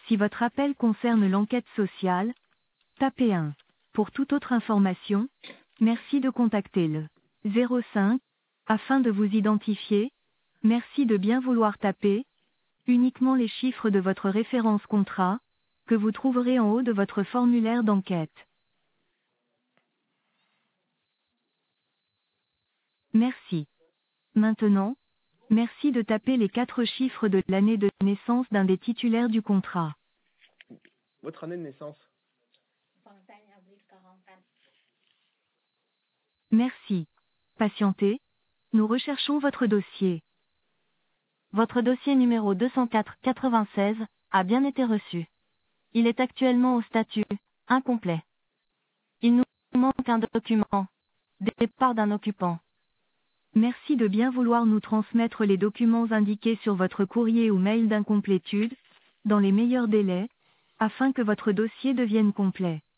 Si votre appel concerne l'enquête sociale, tapez 1. Pour toute autre information, merci de contacter le 05. Afin de vous identifier, merci de bien vouloir taper uniquement les chiffres de votre référence contrat, que vous trouverez en haut de votre formulaire d'enquête. Merci. Maintenant, merci de taper les 4 chiffres de l'année de naissance d'un des titulaires du contrat. Votre année de naissance. Merci. Patientez. Nous recherchons votre dossier. Votre dossier numéro 204-96 a bien été reçu. Il est actuellement au statut incomplet. Il nous manque un document. Départ d'un occupant. Merci de bien vouloir nous transmettre les documents indiqués sur votre courrier ou mail d'incomplétude, dans les meilleurs délais, afin que votre dossier devienne complet.